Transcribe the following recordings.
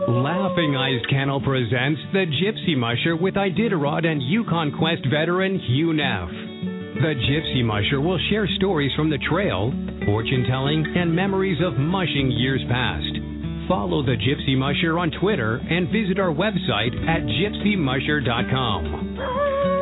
Laughing Eyes Kennel presents The Gypsy Musher with Iditarod and Yukon Quest veteran Hugh Neff. The Gypsy Musher will share stories from the trail, fortune-telling, and memories of mushing years past. Follow The Gypsy Musher on Twitter and visit our website at gypsymusher.com.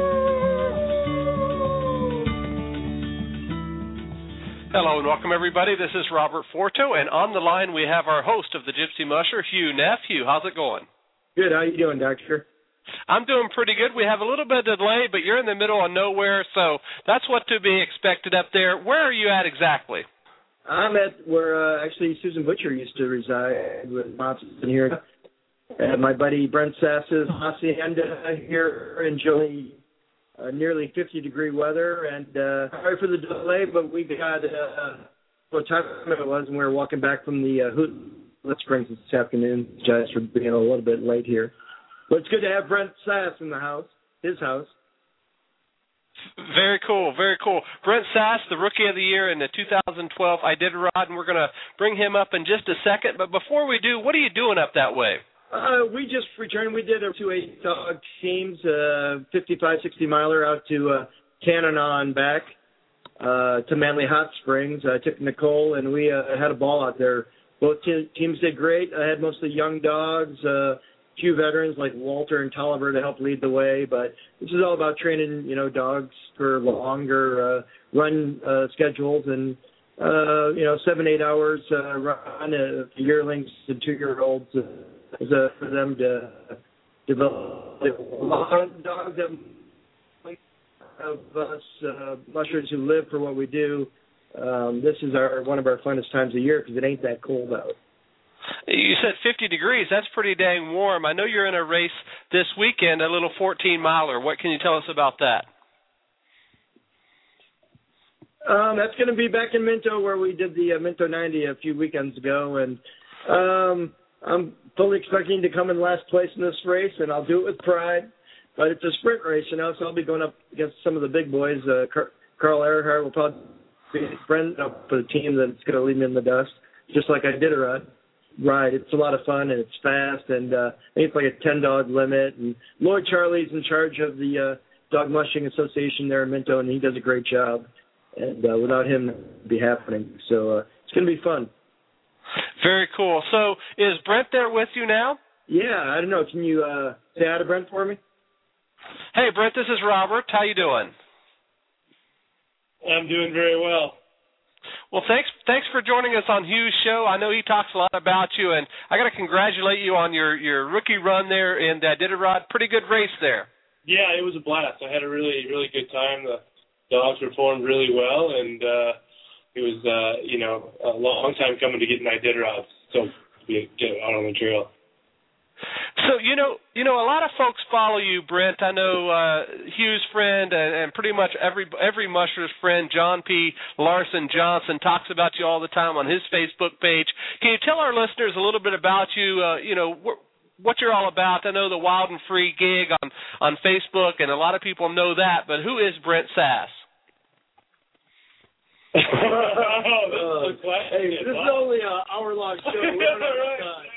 Hello and welcome, everybody. This is Robert Forto, and on the line we have our host of the Gypsy Musher, Hugh Neff. Hugh, how's it going? Good. How you doing, Doctor? I'm doing pretty good. We have a little bit of delay, but you're in the middle of nowhere, so that's what to be expected up there. Where are you at exactly? I'm at where actually Susan Butcher used to reside with Monson here. And my buddy Brent Sass's hacienda here in Joey. Nearly 50-degree weather, and sorry for the delay, but we got what time it was, and we were walking back from the Hoot Springs this afternoon. Just for being a little bit late here, but it's good to have Brent Sass in the house, his house. Very cool, very cool. Brent Sass, the Rookie of the Year in the 2012 Iditarod, and we're going to bring him up in just a second. But before we do, what are you doing up that way? We just returned. We did 2 8-dog teams, 55, 60-miler out to Tanana and back to Manly Hot Springs. I took Nicole, and we had a ball out there. Both teams did great. I had mostly young dogs, a few veterans like Walter and Tolliver to help lead the way. But this is all about training, dogs for longer run schedules and 7-8 hours run yearlings and 2-year-olds. For them to develop a lot of dogs of us mushers who live for what we do. This is one of our funnest times of year because it ain't that cold out. You said 50 degrees. That's pretty dang warm. I know you're in a race this weekend, a little 14-miler. What can you tell us about that? That's going to be back in Minto where we did the Minto 90 a few weekends ago, and I'm fully expecting to come in last place in this race, and I'll do it with pride. But it's a sprint race, so I'll be going up against some of the big boys. Carl Earhart will probably be a friend up for the team that's going to leave me in the dust, just like I did a ride. It's a lot of fun, and it's fast, and I think it's like a 10-dog limit. And Lloyd Charlie's in charge of the Dog Mushing Association there in Minto, and he does a great job. And without him, it wouldn't be happening. So it's going to be fun. Very cool. So is Brent there with you now? Yeah, I don't know. Can you say hi to Brent for me? Hey, Brent, this is Robert. How you doing? I'm doing very well. Well, thanks for joining us on Hugh's show. I know he talks a lot about you, and I got to congratulate you on your rookie run there in the Iditarod. Pretty good race there. Yeah, it was a blast. I had a really, really good time. The dogs performed really well, and it was, a long time coming to get an Iditarod, so get out on the trail. So, a lot of folks follow you, Brent. I know Hugh's friend and pretty much every musher's friend, John P. Larson Johnson, talks about you all the time on his Facebook page. Can you tell our listeners a little bit about you, what you're all about? I know the Wild and Free gig on Facebook, and a lot of people know that, but who is Brent Sass? Hey, this is only an hour-long show. We don't have time.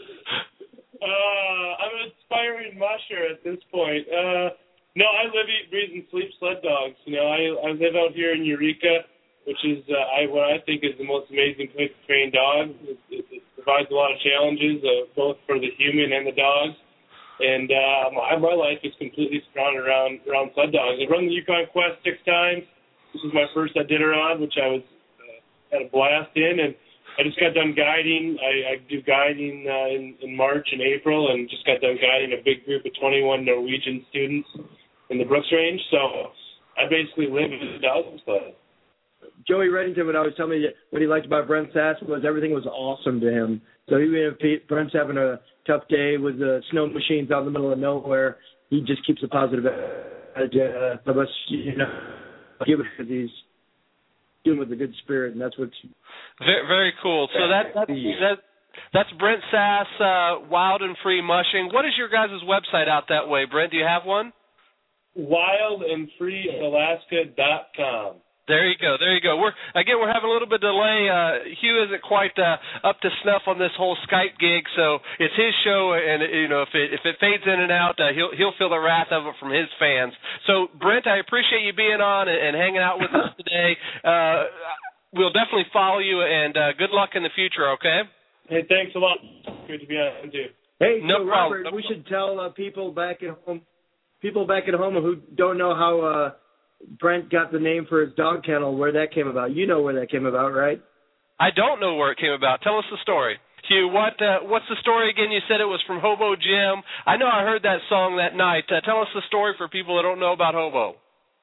I'm an aspiring musher at this point. No, I live, eat, breathe, and sleep sled dogs. I live out here in Eureka, which is what I think is the most amazing place to train dogs. It provides a lot of challenges, both for the human and the dogs. And my life is completely surrounded around sled dogs. I run the Yukon Quest 6 times. This is my first Iditarod, which I had a blast in, and I just got done guiding. I do guiding in March and April, and just got done guiding a big group of 21 Norwegian students in the Brooks Range. So I basically live in the dog sled. Joey Reddington would always tell me that what he liked about Brent Sass was everything was awesome to him. So even if Brent's having a tough day with the snow machines out in the middle of nowhere, he just keeps a positive attitude of us, give it because he's doing with a good spirit, and that's what's very, very cool. So that's Brent Sass, Wild and Free Mushing. What is your guys' website out that way, Brent? Do you have one? WildandFreeAlaska.com. There you go. We're having a little bit of delay. Hugh isn't quite up to snuff on this whole Skype gig, so it's his show, and if it fades in and out, he'll feel the wrath of it from his fans. So Brent, I appreciate you being on and hanging out with us today. We'll definitely follow you, and good luck in the future. Okay. Hey, thanks a lot. Good to be on too. Hey, no Robert, problem. We should tell people back at home who don't know how Brent got the name for his dog kennel, where that came about. You know where that came about, right? I don't know where it came about. Tell us the story. Hugh, what's the story again? You said it was from Hobo Jim. I know I heard that song that night. Tell us the story for people that don't know about Hobo.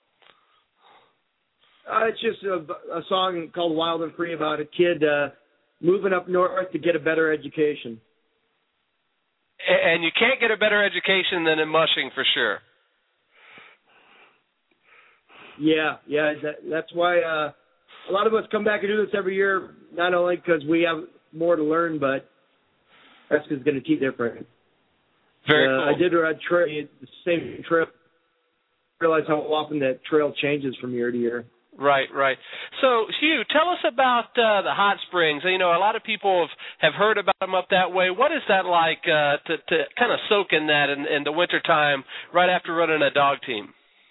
It's just a song called Wild and Free about a kid moving up north to get a better education. And you can't get a better education than in mushing for sure. Yeah, that's why a lot of us come back and do this every year, not only because we have more to learn, but that's because it's going to keep different. Very cool. I did the same trip. Realize how often that trail changes from year to year. Right. So, Hugh, tell us about the hot springs. A lot of people have heard about them up that way. What is that like to kind of soak in that in the wintertime right after running a dog team?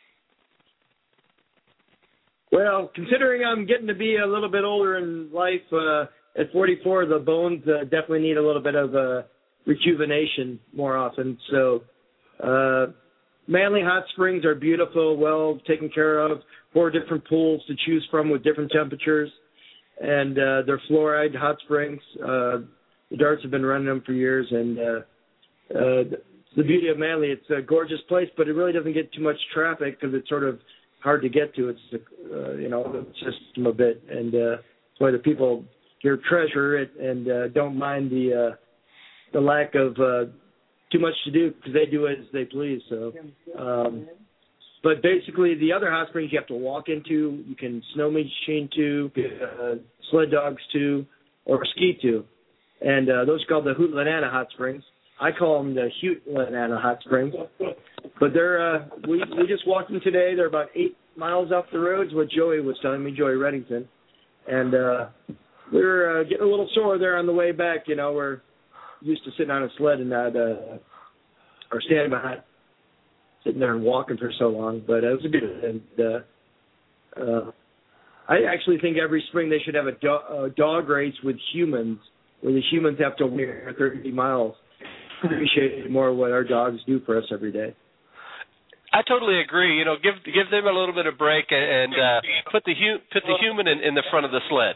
Well, considering I'm getting to be a little bit older in life, at 44, the bones definitely need a little bit of rejuvenation more often. So Manly Hot Springs are beautiful, well taken care of, 4 different pools to choose from with different temperatures, and they're fluoride hot springs. The Darts have been running them for years, and the beauty of Manly, it's a gorgeous place, but it really doesn't get too much traffic because it's sort of hard to get to. It's the system a bit, and that's why the people here treasure it and don't mind the lack of too much to do because they do it as they please. So, but basically, the other hot springs you have to walk into. You can snow machine to, sled dogs to, or ski to, and those are called the Hoot-Lanana Hot Springs. I call them the Hoot-Lanana Hot Springs, but they're we just walked them today. They're about 8 miles off the road. Is what Joey was telling me, Joey Reddington, and we were getting a little sore there on the way back. We're used to sitting on a sled and not or standing behind, sitting there and walking for so long. But it was good. And I actually think every spring they should have a dog race with humans, where the humans have to walk 30 miles. Appreciate more what our dogs do for us every day. I totally agree. Give them a little bit of break and put the human in the front of the sled.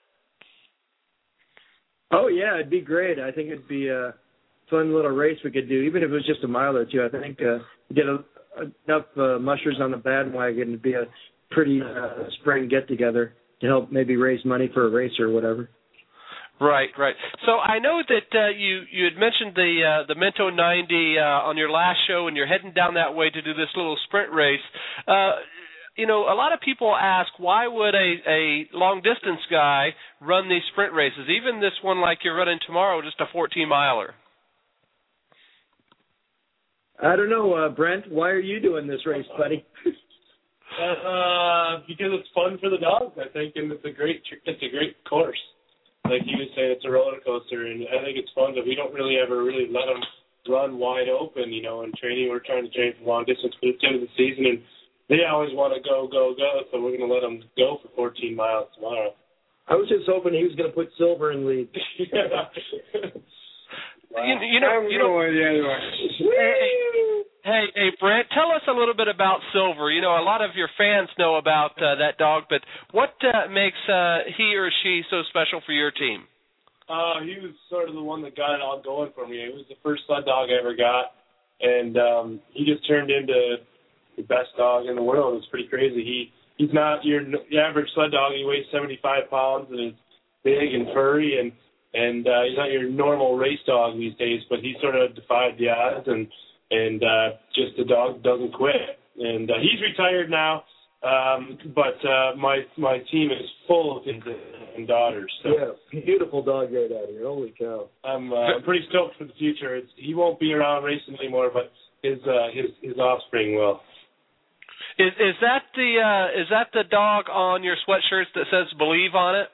Oh yeah, it'd be great. I think it'd be a fun little race we could do, even if it was just a mile or two. I think get enough mushers on the bandwagon to be a pretty spring get together to help maybe raise money for a race or whatever. Right. So I know that you had mentioned the Minto 90 on your last show, and you're heading down that way to do this little sprint race. A lot of people ask, why would a long-distance guy run these sprint races, even this one like you're running tomorrow, just a 14-miler? I don't know, Brent. Why are you doing this race, buddy? Because it's fun for the dogs, I think, and it's a great course. Like you was saying, it's a roller coaster, and I think it's fun that we don't really ever let them run wide open. In training, we're trying to train for long distance, but it's the end of the season, and they always want to go, so we're going to let them go for 14 miles tomorrow. I was just hoping he was going to put Silver in lead. Hey, Brent, tell us a little bit about Silver. A lot of your fans know about that dog, but what makes he or she so special for your team? He was sort of the one that got it all going for me. It was the first sled dog I ever got, and he just turned into the best dog in the world. It's pretty crazy. He's not your average sled dog. He weighs 75 pounds and is big and furry, and he's not your normal race dog these days, but he sort of defied the odds, and just the dog doesn't quit. And he's retired now, but my team is full of his and daughters. So. Yeah, beautiful dog right out here. Holy cow! I'm pretty stoked for the future. He won't be around racing anymore, but his offspring will. Is that the dog on your sweatshirts that says "Believe" on it?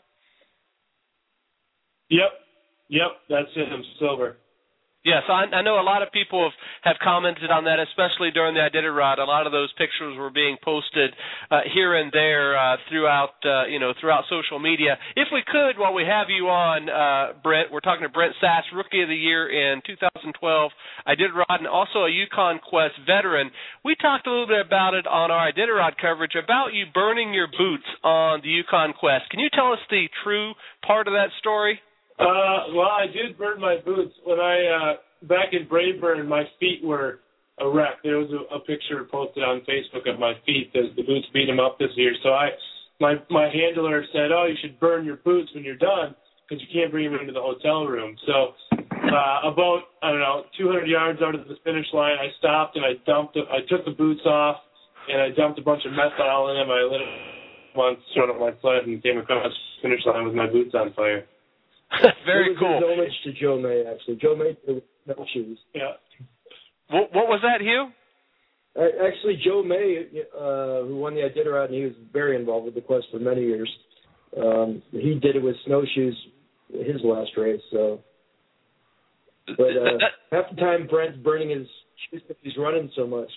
Yep, that's him, Silver. Yes, I know a lot of people have commented on that, especially during the Iditarod. A lot of those pictures were being posted here and there throughout social media. If we could, while we have you on, Brent, we're talking to Brent Sass, Rookie of the Year in 2012 Iditarod, and also a Yukon Quest veteran. We talked a little bit about it on our Iditarod coverage, about you burning your boots on the Yukon Quest. Can you tell us the true part of that story? Well, I did burn my boots when back in Braeburn, my feet were a wreck. There was a picture posted on Facebook of my feet. The boots beat them up this year. So my handler said, "Oh, you should burn your boots when you're done because you can't bring them into the hotel room." So about 200 yards out of the finish line, I stopped and I took the boots off and I dumped a bunch of methanol in them. I lit it once, showed up my sled, and came across the finish line with my boots on fire. Very cool. It was homage to Joe May, actually. Joe May with no shoes. Yeah. What was that, Hugh? Actually, Joe May, who won the Iditarod, and he was very involved with the Quest for many years. He did it with snowshoes his last race. So, but half the time Brent's burning his shoes because he's running so much.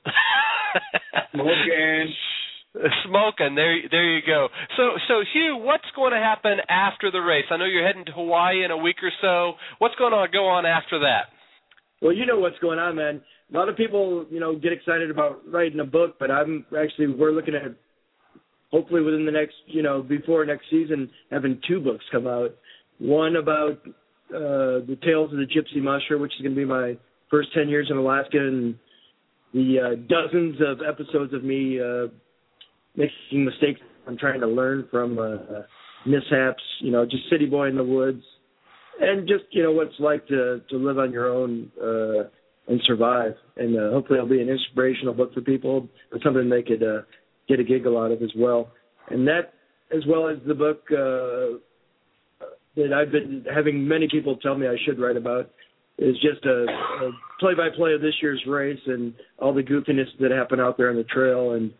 Smoking. There you go. So Hugh, what's going to happen after the race? I know you're heading to Hawaii in a week or so. What's going to go on after that? Well, you know what's going on, man. A lot of people, get excited about writing a book, but we're looking at hopefully within the next, before next season, having 2 books come out. One about the Tales of the Gypsy Musher, which is going to be my first 10 years in Alaska, and the dozens of episodes of me making mistakes. I'm trying to learn from mishaps, just city boy in the woods, and just what it's like to live on your own and survive. And hopefully it'll be an inspirational book for people, but something they could get a giggle out of as well. And that, as well as the book that I've been having many people tell me I should write about, is just a play-by-play of this year's race and all the goofiness that happened out there on the trail. And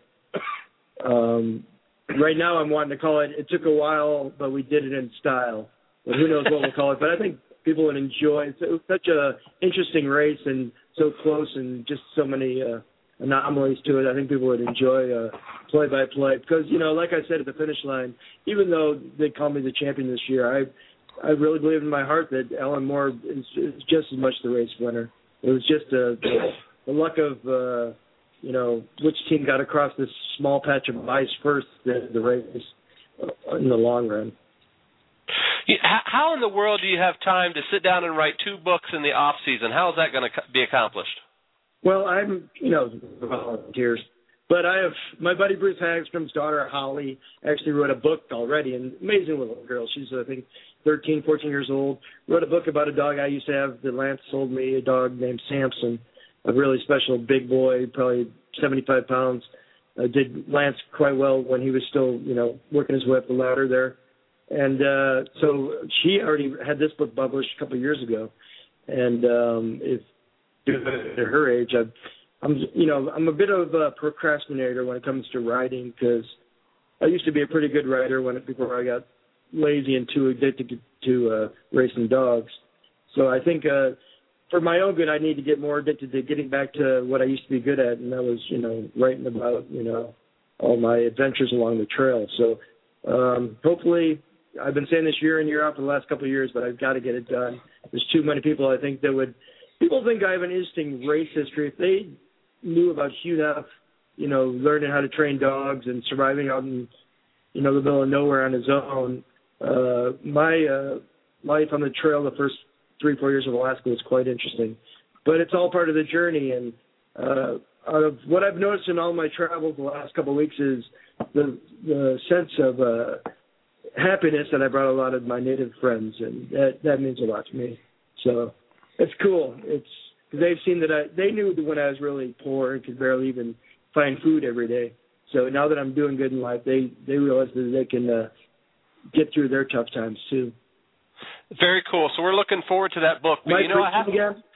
right now I'm wanting to call it Took a While, but we did it in style. But who knows what we'll call it. But I think people would enjoy it. It was such an interesting race and so close and just so many anomalies to it. I think people would enjoy play-by-play. Because, like I said at the finish line, even though they call me the champion this year, I really believe in my heart that Alan Moore is just as much the race winner. It was just the luck of, which team got across this small patch of ice first, the race in the long run. How in the world do you have time to sit down and write 2 books in the off season? How is that going to be accomplished? Well, I'm, volunteers. But I have my buddy Bruce Hagstrom's daughter, Holly, actually wrote a book already, an amazing little girl. She's, I think, 13, 14 years old. Wrote a book about a dog I used to have that Lance sold me, a dog named Samson, a really special big boy, probably 75 pounds. Did Lance quite well when he was still, working his way up the ladder there. And so she already had this book published a couple of years ago. And if at her age, I'm a bit of a procrastinator when it comes to writing, because I used to be a pretty good writer before I got lazy and too addicted to racing dogs. So I think for my own good, I need to get more addicted to getting back to what I used to be good at, and that was, writing about, all my adventures along the trail. So hopefully, I've been saying this year in, year out for the last couple of years, but I've got to get it done. There's too many people, I think, people think I have an interesting race history. If they knew about Hugh Neff, learning how to train dogs and surviving out in, the middle of nowhere on his own, my life on the trail the first 3-4 years of Alaska was quite interesting. But it's all part of the journey, and out of what I've noticed in all my travels the last couple of weeks is the sense of happiness that I brought a lot of my native friends, and that means a lot to me. So it's cool. It's because they've seen that they knew that when I was really poor and could barely even find food every day. So now that I'm doing good in life, they realize that they can get through their tough times too. Very cool. So we're looking forward to that book. But,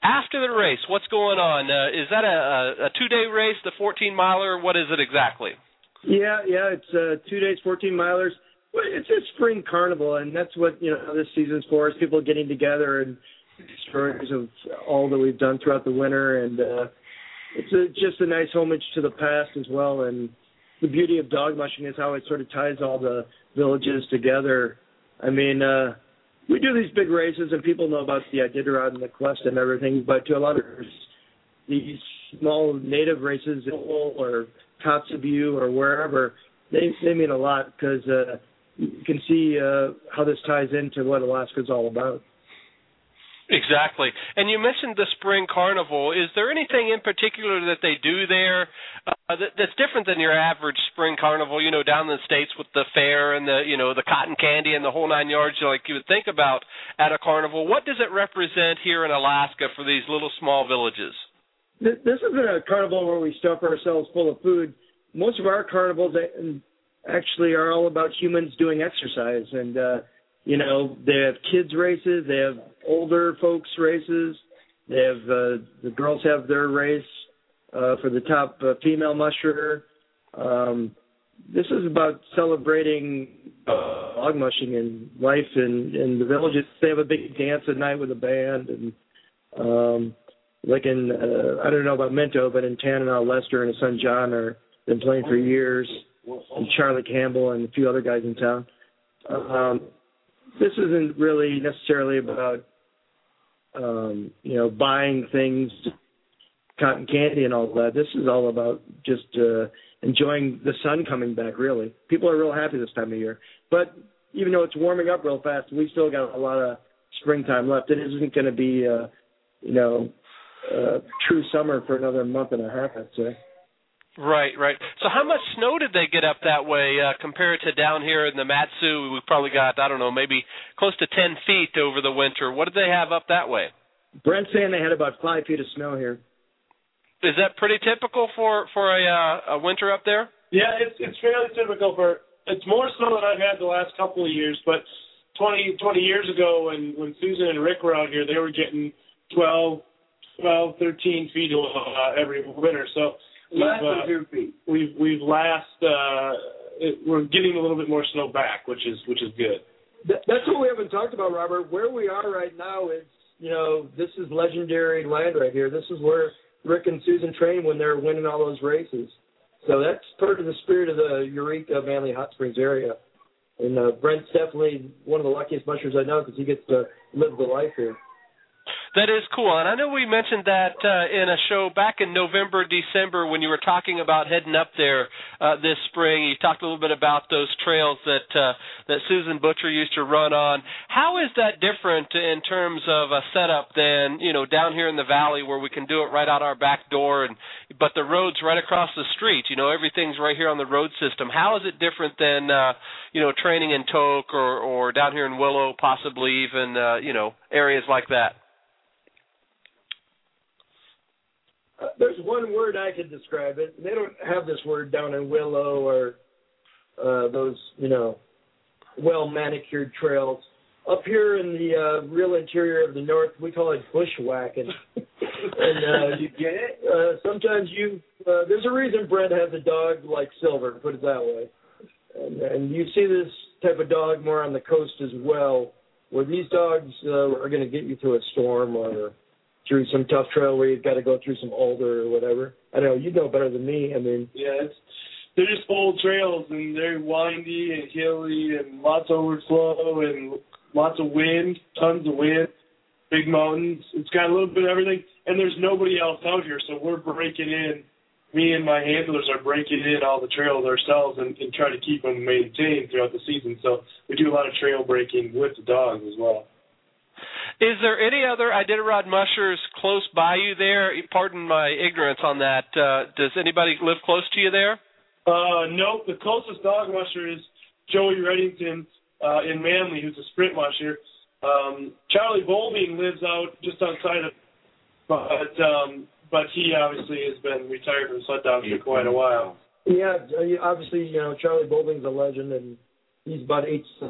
After the race, what's going on? Is that a 2-day race, the 14-miler? What is it exactly? Yeah, it's 2 days, 14 milers. Well, it's a spring carnival, and that's what this season's for, is people getting together and stories of all that we've done throughout the winter, and it's just a nice homage to the past as well. And the beauty of dog mushing is how it sort of ties all the villages together. I mean, we do these big races, and people know about the Iditarod and the Quest and everything, but to a lot of these small native races, or Kotzebue or wherever, they mean a lot, because you can see how this ties into what Alaska's all about. Exactly. And you mentioned the spring carnival. Is there anything in particular that they do there that's different than your average spring carnival, down in the States with the fair and the cotton candy and the whole 9 yards, like you would think about at a carnival? What does it represent here in Alaska for these little small villages? This isn't a carnival where we stuff ourselves full of food. Most of our carnivals actually are all about humans doing exercise, and they have kids races, they have older folks races, they have the girls have their race for the top female musher. This is about celebrating dog mushing and life in the villages. They have a big dance at night with a band, and like in I don't know about Minto, but in Tanana, Lester and his son John are been playing for years, and Charlie Campbell and a few other guys in town. This isn't really necessarily about buying things, cotton candy and all that. This is all about just enjoying the sun coming back, really. People are real happy this time of year. But even though it's warming up real fast, we still got a lot of springtime left. It isn't going to be, true summer for another month and a half, I'd say. Right. So how much snow did they get up that way compared to down here in the Mat-Su? We probably got, I don't know, maybe close to 10 feet over the winter. What did they have up that way? Brent's saying they had about 5 feet of snow here. Is that pretty typical for a winter up there? Yeah, it's fairly typical it's more snow than I've had the last couple of years, but 20 years ago when Susan and Rick were out here, they were getting 12, 13 feet every winter. So we're getting a little bit more snow back, which is good. That's what we haven't talked about, Robert. Where we are right now is, this is legendary land right here. This is where Rick and Susan train when they're winning all those races. So that's part of the spirit of the Eureka, Manly, Hot Springs area. And Brent's definitely one of the luckiest mushers I know because he gets to live the life here. That is cool. And I know we mentioned that in a show back in November, December, when you were talking about heading up there this spring. You talked a little bit about those trails that Susan Butcher used to run on. How is that different in terms of a setup than, down here in the valley where we can do it right out our back door, but the road's right across the street? Everything's right here on the road system. How is it different than, training in Tok or down here in Willow, possibly even, areas like that? There's one word I could describe it. They don't have this word down in Willow or those, well-manicured trails. Up here in the real interior of the north, we call it bushwhacking. And you get it? Sometimes there's a reason Brent has a dog like Silver, put it that way. And you see this type of dog more on the coast as well, where these dogs are going to get you through a storm or through some tough trail where you've got to go through some alder or whatever. I don't know, you know better than me. I mean, yeah, they're just old trails, and they're windy and hilly and lots of overflow and lots of wind, tons of wind, big mountains. It's got a little bit of everything, and there's nobody else out here, so we're breaking in. Me and my handlers are breaking in all the trails ourselves and try to keep them maintained throughout the season. So we do a lot of trail breaking with the dogs as well. Is there any other Iditarod mushers close by you there? Pardon my ignorance on that. Does anybody live close to you there? No. The closest dog musher is Joey Reddington in Manly, who's a sprint musher. Charlie Bolding lives out just outside of, but he obviously has been retired from sled dogs for quite a while. Yeah, obviously, Charlie Bolding's a legend, and he's about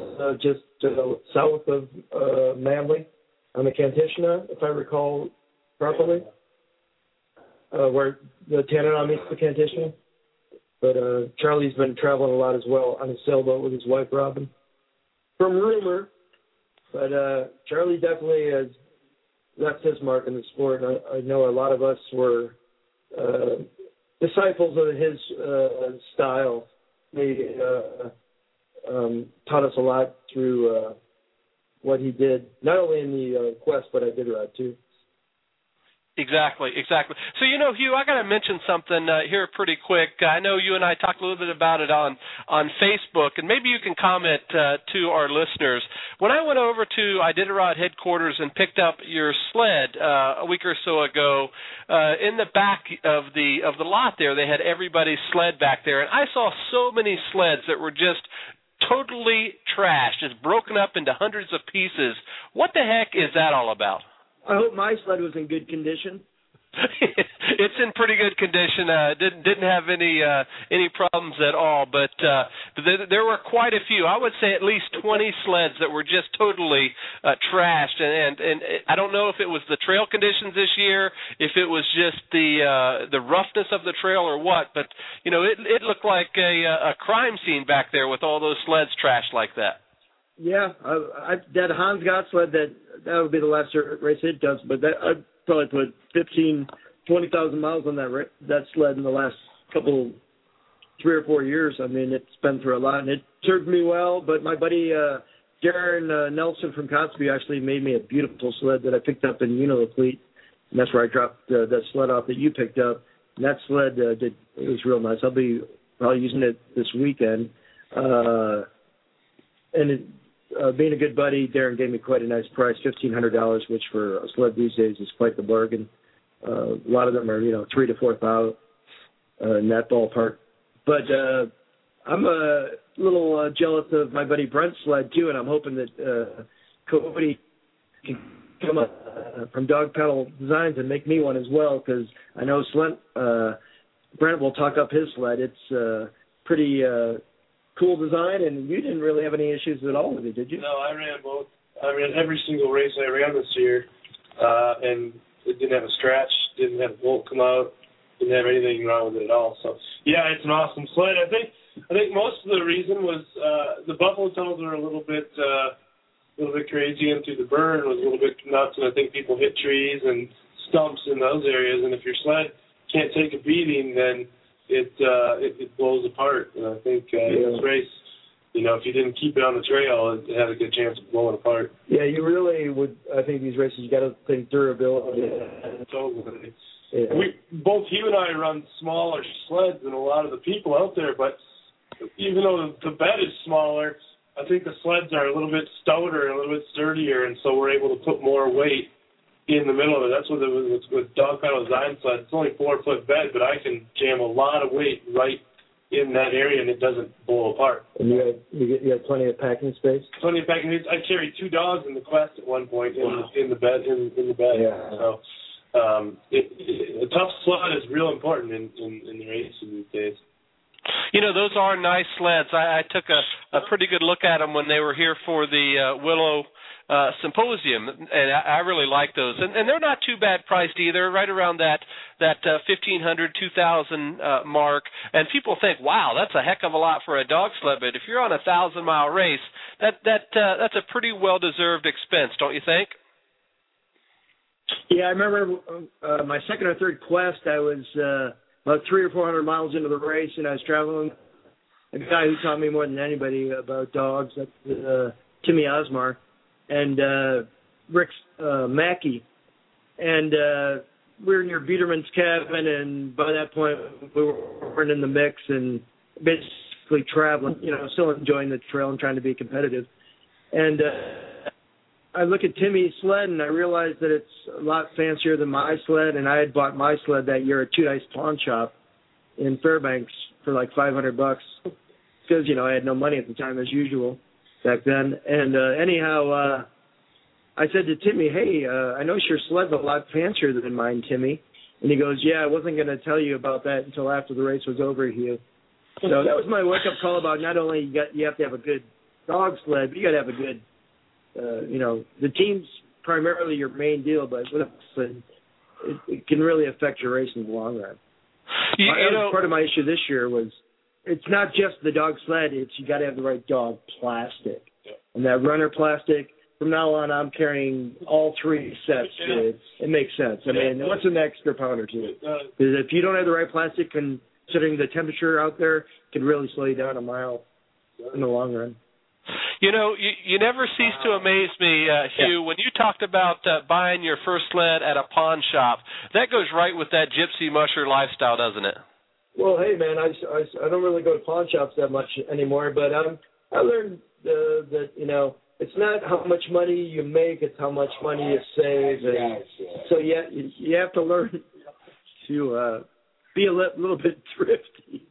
just south of Manly on the Kantishna, if I recall properly, where the Tanana meets the Kantishna. But Charlie's been traveling a lot as well on a sailboat with his wife, Robin. From rumor, but Charlie definitely has left his mark in the sport. I know a lot of us were disciples of his style. He taught us a lot through what he did, not only in the Quest, but Iditarod too. Exactly. So, Hugh, I got to mention something here pretty quick. I know you and I talked a little bit about it on Facebook, and maybe you can comment to our listeners. When I went over to Iditarod headquarters and picked up your sled a week or so ago, in the back of the lot there, they had everybody's sled back there, and I saw so many sleds that were just totally trashed, just broken up into hundreds of pieces. What the heck is that all about? I hope my sled was in good condition. It's in pretty good condition. Didn't have any problems at all. But there were quite a few. I would say at least 20 sleds that were just totally trashed. And I don't know if it was the trail conditions this year, if it was just the roughness of the trail or what. But it looked like a crime scene back there with all those sleds trashed like that. Yeah, that Hans Gott sled, that would be the last race it does, but I'd probably put 20,000 miles on that sled in the last 3 or 4 years. I mean, it's been through a lot, and it served me well, but my buddy Darren Nelson from Kotzebue actually made me a beautiful sled that I picked up in Unilapleat, and that's where I dropped that sled off that you picked up, and that sled, it was real nice. I'll be probably using it this weekend, being a good buddy, Darren gave me quite a nice price, $1,500, which for a sled these days is quite the bargain. A lot of them are, $3,000 to $4,000 in that ballpark. But I'm a little jealous of my buddy Brent's sled too, and I'm hoping that Cody can come up from Dog Paddle Designs and make me one as well, because I know Brent will talk up his sled. It's pretty cool design, and you didn't really have any issues at all with it, did you? No, I ran both. I ran every single race I ran this year, and it didn't have a scratch, didn't have a bolt come out, didn't have anything wrong with it at all. So, yeah, it's an awesome sled. I think most of the reason was the buffalo tunnels are a little bit crazy, and through the burn was a little bit nuts, and I think people hit trees and stumps in those areas, and if your sled can't take a beating, then it blows apart. And I think in this race, if you didn't keep it on the trail, it had a good chance of blowing apart. Yeah, you really would. I think these races, you got to think durability. Totally. Yeah. Both you and I run smaller sleds than a lot of the people out there, but even though the bed is smaller, I think the sleds are a little bit stouter and a little bit sturdier, and so we're able to put more weight in the middle of it. That's what it was with Dog Paddle Design sled. It's only 4-foot bed, but I can jam a lot of weight right in that area, and it doesn't blow apart. And you have plenty of packing space. Plenty of packing space. I carried 2 dogs in the Quest at one point in the bed. Yeah. So a tough sled is real important in the races these days. Those are nice sleds. I took a pretty good look at them when they were here for the Willow Symposium, and I really like those. And they're not too bad priced either, right around that $1,500, $2,000 mark. And people think, wow, that's a heck of a lot for a dog sled. But if you're on a 1,000-mile race, that's a pretty well-deserved expense, don't you think? Yeah, I remember my second or third Quest, I was about 300 or 400 miles into the race, and I was traveling. A guy who taught me more than anybody about dogs, that's Timmy Osmar, and Rick Mackey. And we were near Biederman's cabin, and by that point we weren't in the mix and basically traveling, still enjoying the trail and trying to be competitive. And I look at Timmy's sled, and I realized that it's a lot fancier than my sled, and I had bought my sled that year at Two Dice Pawn Shop in Fairbanks for like $500 because, I had no money at the time as usual back then. And anyhow, I said to Timmy, hey, I noticed your sled's a lot fancier than mine, Timmy. And he goes, yeah, I wasn't going to tell you about that until after the race was over, Hugh. So that was my wake-up call about not only you have to have a good dog sled, but you got to have a good, the team's primarily your main deal, but with a sled, it can really affect your race in the long run. Part of my issue this year was it's not just the dog sled, it's you got to have the right dog plastic. Yeah. And that runner plastic, from now on, I'm carrying all 3 sets. Yeah. It makes sense. I mean, what's an extra pound or two? Because if you don't have the right plastic, considering the temperature out there, it can really slow you down a mile in the long run. You know, you never cease to amaze me, Hugh, when you talked about buying your first sled at a pawn shop. That goes right with that gypsy musher lifestyle, doesn't it? Well, hey, man, I don't really go to pawn shops that much anymore, but I learned that, you know, it's not how much money you make, it's how much money you save. And so you have to learn to be a little bit thrifty.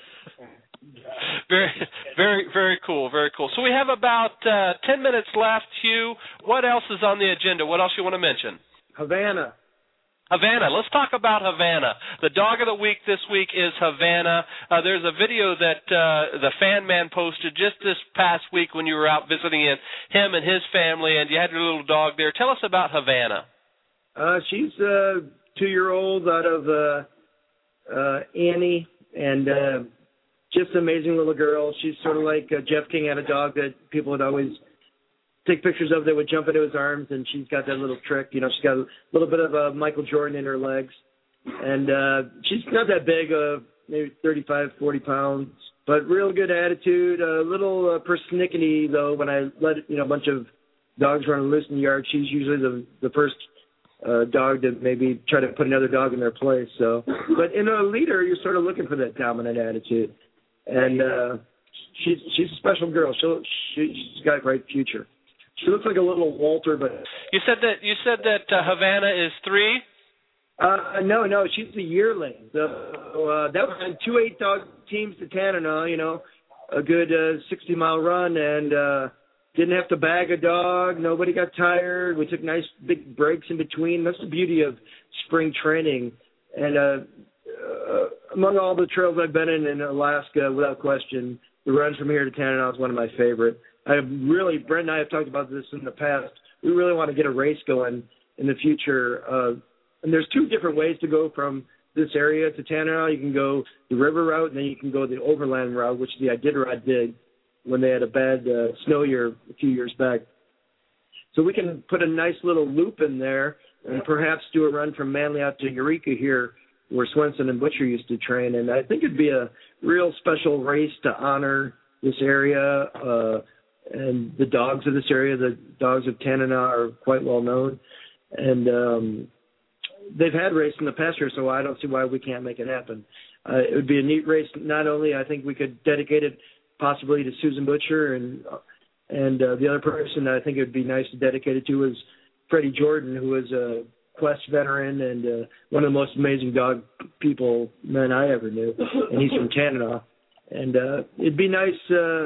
Very, very, very cool, very cool. So we have about 10 minutes left, Hugh. What else is on the agenda? What else you want to mention? Havana. Let's talk about Havana. The dog of the week this week is Havana. There's a video that the Fan Man posted just this past week when you were out visiting him and his family, and you had your little dog there. Tell us about Havana. She's a 2-year-old out of Annie, and just an amazing little girl. She's sort of like Jeff King had a dog that people would always take pictures of that would jump into his arms, and she's got that little trick. You know, she's got a little bit of Michael Jordan in her legs. And she's not that big, maybe 35, 40 pounds, but real good attitude. A little persnickety, though, when I let a bunch of dogs run loose in the yard. She's usually the first dog to maybe try to put another dog in their place. So, but in a leader, you're sort of looking for that dominant attitude. And she's a special girl. She's got a great future. She looks like a little Walter, but you said that Havana is 3. No, she's a yearling. So that was on 2 8-dog teams to Tanana. You know, a good 60-mile run, and didn't have to bag a dog. Nobody got tired. We took nice big breaks in between. That's the beauty of spring training. And among all the trails I've been in Alaska, without question, the runs from here to Tanana is one of my favorite. Brent and I have talked about this in the past. We really want to get a race going in the future. And there's 2 different ways to go from this area to Tanana. You can go the river route, and then you can go the overland route, which the Iditarod did when they had a bad snow year a few years back. So we can put a nice little loop in there and perhaps do a run from Manly out to Eureka here, where Swenson and Butcher used to train. And I think it'd be a real special race to honor this area. And the dogs of this area, the dogs of Tanana, are quite well known. And they've had races in the past year, so I don't see why we can't make it happen. It would be a neat race. Not only I think we could dedicate it possibly to Susan Butcher, and the other person I think it would be nice to dedicate it to is Freddie Jordan, who is a Quest veteran and one of the most amazing dog men I ever knew, and he's from Tanana. And it'd be nice.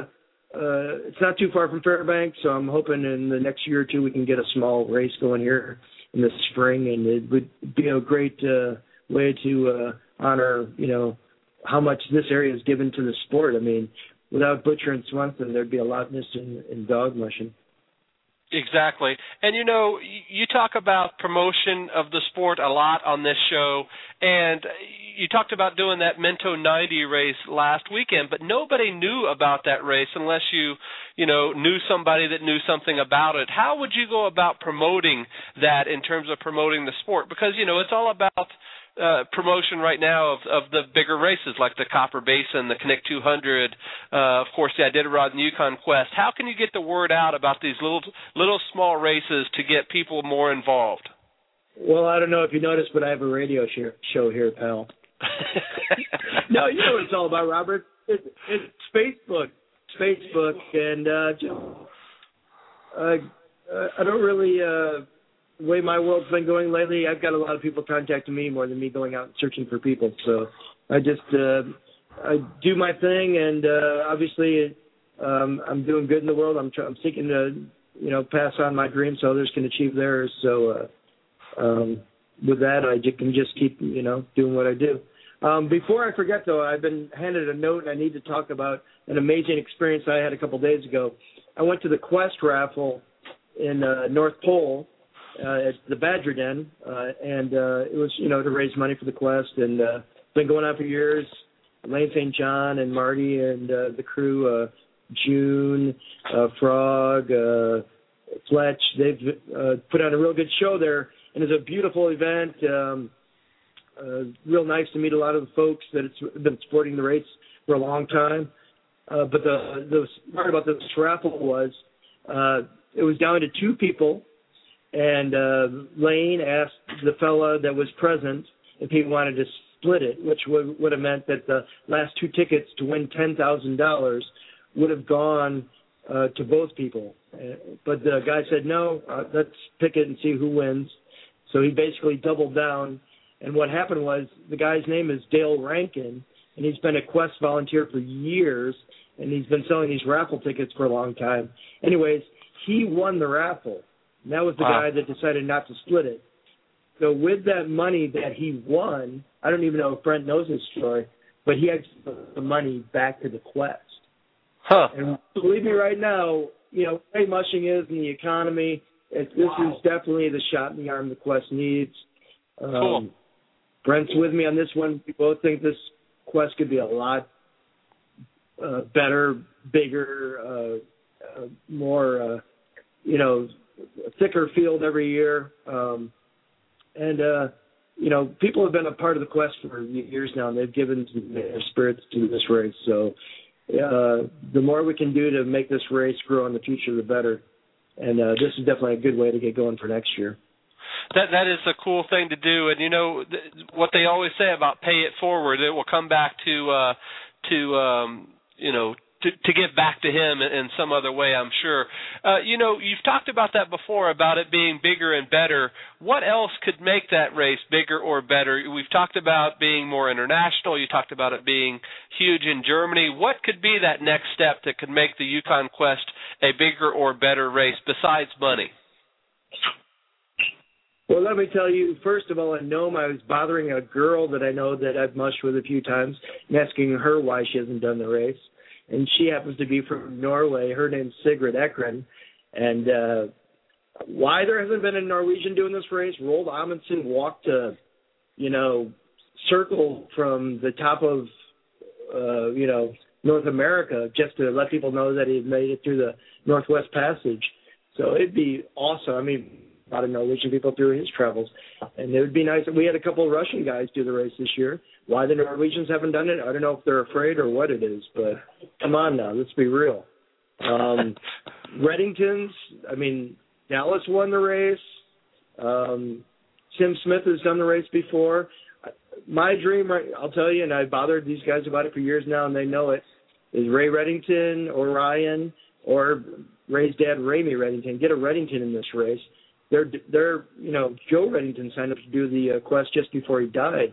It's not too far from Fairbanks, so I'm hoping in the next year or 2 we can get a small race going here in the spring, and it would be a great way to honor, how much this area is given to the sport. I mean, without Butcher and Swenson, there'd be a lot missing in dog mushing. Exactly. And, you talk about promotion of the sport a lot on this show, and you talked about doing that Minto 90 race last weekend, but nobody knew about that race unless you knew somebody that knew something about it. How would you go about promoting that in terms of promoting the sport? Because, it's all about promotion right now of the bigger races like the Copper Basin, the Knik 200, of course the Iditarod and Yukon Quest. How can you get the word out about these little small races to get people more involved? Well, I don't know if you noticed, but I have a radio show here, pal. No, you know what it's all about, Robert. It's Facebook, and I don't really. The way my world's been going lately, I've got a lot of people contacting me more than me going out and searching for people. So I just I do my thing, and obviously I'm doing good in the world. I'm seeking to pass on my dreams so others can achieve theirs. So with that, I can just keep doing what I do. Before I forget, though, I've been handed a note, and I need to talk about an amazing experience I had a couple days ago. I went to the Quest raffle in North Pole. at the Badger Den, and it was, to raise money for the quest, and it's been going on for years. Lane St. John and Marty and the crew, June, Frog, Fletch, they've put on a real good show there, and it's a beautiful event. Real nice to meet a lot of the folks that have been supporting the race for a long time. But the part about this raffle was it was down to 2 people, and Lane asked the fella that was present if he wanted to split it, which would have meant that the last 2 tickets to win $10,000 would have gone to both people. But the guy said, no, let's pick it and see who wins. So he basically doubled down. And what happened was the guy's name is Dale Rankin, and he's been a Quest volunteer for years, and he's been selling these raffle tickets for a long time. Anyways, he won the raffle. And that was the guy that decided not to split it. So with that money that he won, I don't even know if Brent knows this story, but he had the money back to the Quest. Huh. And believe me right now, the way mushing is in the economy, this is definitely the shot in the arm the Quest needs. Cool. Brent's with me on this one. We both think this quest could be a lot better, bigger, more, thicker field every year. People have been a part of the quest for years now, and they've given their spirits to this race. So the more we can do to make this race grow in the future, the better. And this is definitely a good way to get going for next year. That is a cool thing to do, and what they always say about pay it forward, it will come back to give back to him in some other way, I'm sure. You've talked about that before, about it being bigger and better. What else could make that race bigger or better? We've talked about being more international. You talked about it being huge in Germany. What could be that next step that could make the Yukon Quest a bigger or better race besides money? Well, let me tell you, first of all, in Nome, I was bothering a girl that I know that I've mushed with a few times and asking her why she hasn't done the race. And she happens to be from Norway. Her name's Sigrid Ekren. And why there hasn't been a Norwegian doing this race, Roald Amundsen walked a, circle from the top of, North America just to let people know that he had made it through the Northwest Passage. So it'd be awesome. I mean, a lot of Norwegian people through his travels. And it would be nice. We had a couple of Russian guys do the race this year. Why the Norwegians haven't done it, I don't know if they're afraid or what it is, but come on now, let's be real. Reddington's, Dallas won the race. Tim Smith has done the race before. My dream, I'll tell you, and I've bothered these guys about it for years now, and they know it, is Ray Reddington or Ryan or Ray's dad, Ramey Reddington. Get a Reddington in this race. They're Joe Reddington signed up to do the quest just before he died.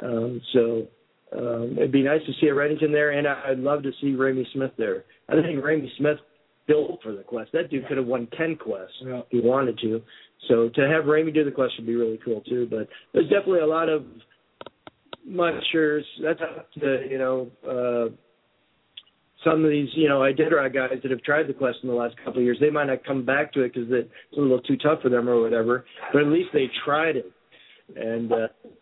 It'd be nice to see a Reddington there, and I'd love to see Ramey Smith there. I think Ramey Smith built for the quest. That dude could have won 10 quests if he wanted to. So to have Ramey do the quest would be really cool too. But there's definitely a lot of mushers. That's up to some of these, Iditarod guys that have tried the quest in the last couple of years. They might not come back to it because it's a little too tough for them or whatever, but at least they tried it. And,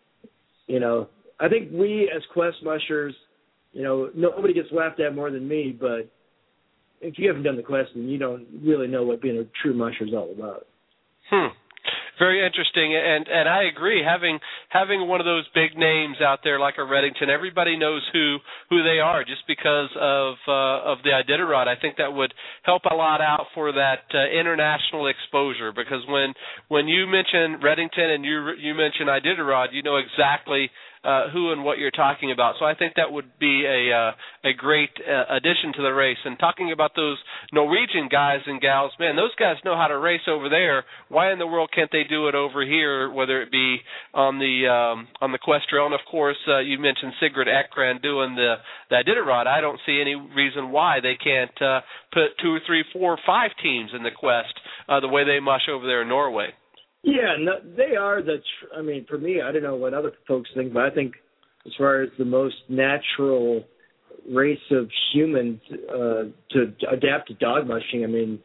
I think we as quest mushers, nobody gets laughed at more than me, but if you haven't done the quest, then you don't really know what being a true musher is all about. Very interesting, and I agree. Having one of those big names out there like a Reddington, everybody knows who they are just because of the Iditarod. I think that would help a lot out for that international exposure, because when you mention Reddington and you mention Iditarod, you know exactly who and what you're talking about. So I think that would be a great addition to the race. And talking about those Norwegian guys and gals, man, those guys know how to race over there. Why in the world can't they do it over here, whether it be on the Quest Trail? And, of course, you mentioned Sigrid Ekren doing the Iditarod. I don't see any reason why they can't put 2, 3, 4, 5 teams in the Quest the way they mush over there in Norway. Yeah, no, they are for me, I don't know what other folks think, but I think as far as the most natural race of humans to adapt to dog mushing,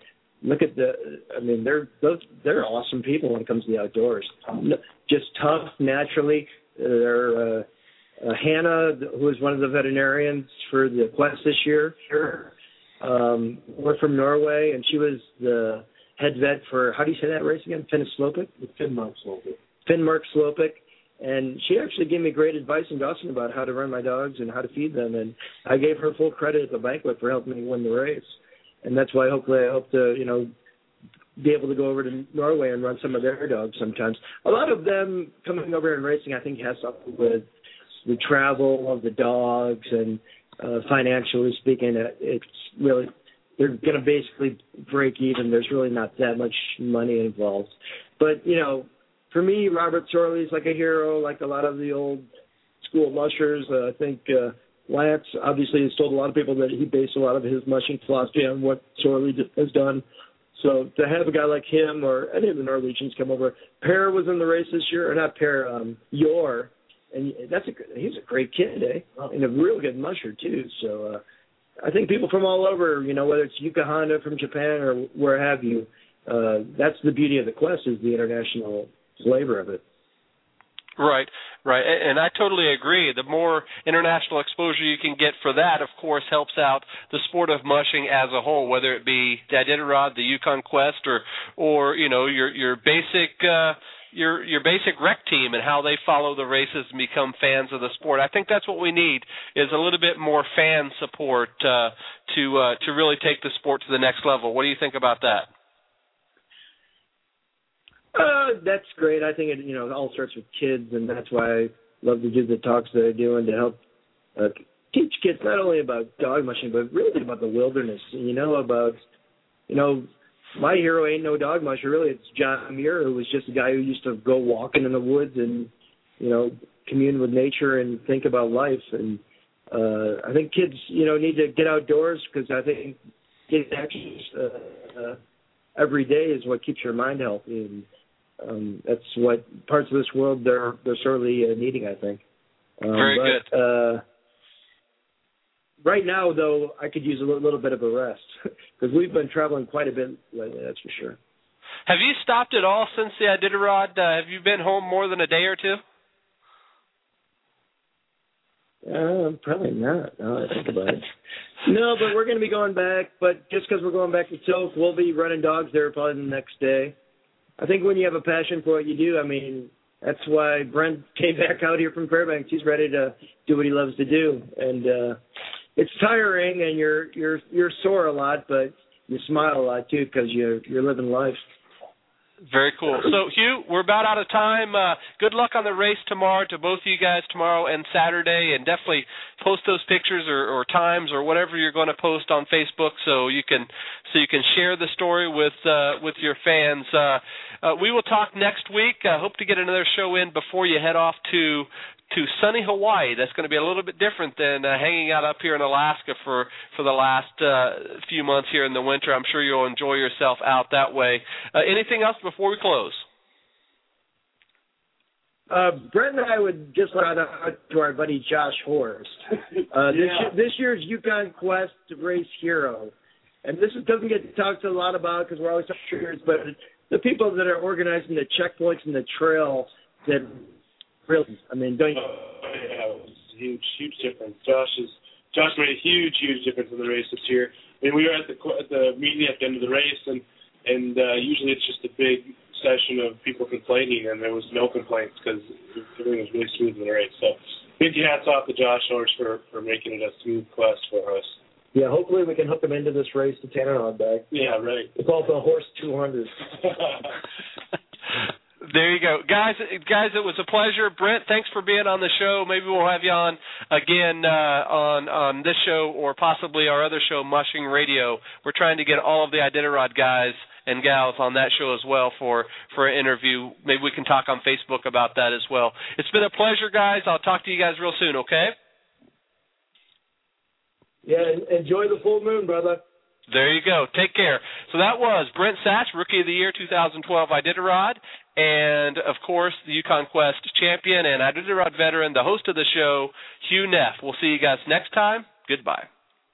look at they're awesome people when it comes to the outdoors. Just tough naturally. They're Hannah, who is one of the veterinarians for the Quest this year. We're from Norway, and she was the head vet for, how do you say that race again? Finnmark Slopic. And she actually gave me great advice in Dawson about how to run my dogs and how to feed them. And I gave her full credit at the banquet for helping me win the race. And that's why hopefully I hope to, be able to go over to Norway and run some of their dogs sometimes. A lot of them coming over and racing, I think, has something with the travel of the dogs and financially speaking, it's really, they're going to basically break even. There's really not that much money involved. But, for me, Robert Sorley's like a hero, like a lot of the old school mushers. I think Lance obviously has told a lot of people that he based a lot of his mushing philosophy on what Sorley has done. So to have a guy like him or any of the Norwegians come over, Per was in the race this year, or not Per, Yor, and he's a great kid, and a real good musher too. So I think people from all over, whether it's Yuka Honda from Japan or where have you, that's the beauty of the Quest, is the international flavor of it. Right, and I totally agree. The more international exposure you can get for that, of course, helps out the sport of mushing as a whole, whether it be the Iditarod, the Yukon Quest, or your basic rec team and how they follow the races and become fans of the sport. I think that's what we need, is a little bit more fan support to really take the sport to the next level. What do you think about that? That's great. I think it all starts with kids, and that's why I love to do the talks that I do and to help teach kids not only about dog mushing, but really about the wilderness. My hero ain't no dog musher, really. It's John Muir, who was just a guy who used to go walking in the woods and, commune with nature and think about life. And I think kids, need to get outdoors, because I think getting action every day is what keeps your mind healthy. And that's what parts of this world they're sorely needing, I think. Very good. Right now, though, I could use a little bit of a rest, because we've been traveling quite a bit lately, that's for sure. Have you stopped at all since the Iditarod? Have you been home more than a day or two? Probably not, now that I think about it. No, but we're going to be going back, but just because we're going back to Tilth, we'll be running dogs there probably the next day. I think when you have a passion for what you do, that's why Brent came back out here from Fairbanks. He's ready to do what he loves to do. And it's tiring, and you're sore a lot, but you smile a lot too, because you're living life. Very cool. So, Hugh, we're about out of time. Good luck on the race tomorrow to both of you guys tomorrow and Saturday, and definitely post those pictures or times or whatever you're going to post on Facebook so you can share the story with your fans. We will talk next week. I hope to get another show in before you head off to sunny Hawaii. That's going to be a little bit different than hanging out up here in Alaska for the last few months here in the winter. I'm sure you'll enjoy yourself out that way. Anything else before we close? Brent and I would just let out to our buddy Josh Horst. This year's Yukon Quest race hero. And this doesn't get talked a lot about because we're always talking triggers, but the people that are organizing the checkpoints and the trail that really, don't you? It was a huge difference. Josh made a huge difference in the race this year. We were at the meeting at the end of the race, and usually it's just a big session of people complaining, and there was no complaints because everything was really smooth in the race. So big hats off to Josh Horst for making it a smooth Quest for us. Yeah, hopefully we can hook him into this race to Tannerod back. Yeah, right. It's called the Horse 200. There you go. Guys, it was a pleasure. Brent, thanks for being on the show. Maybe we'll have you on again on this show or possibly our other show, Mushing Radio. We're trying to get all of the Iditarod guys and gals on that show as well for an interview. Maybe we can talk on Facebook about that as well. It's been a pleasure, guys. I'll talk to you guys real soon, okay? Yeah, enjoy the full moon, brother. There you go. Take care. So that was Brent Satch, Rookie of the Year 2012 Iditarod, and, of course, the Yukon Quest champion and Iditarod veteran, the host of the show, Hugh Neff. We'll see you guys next time. Goodbye.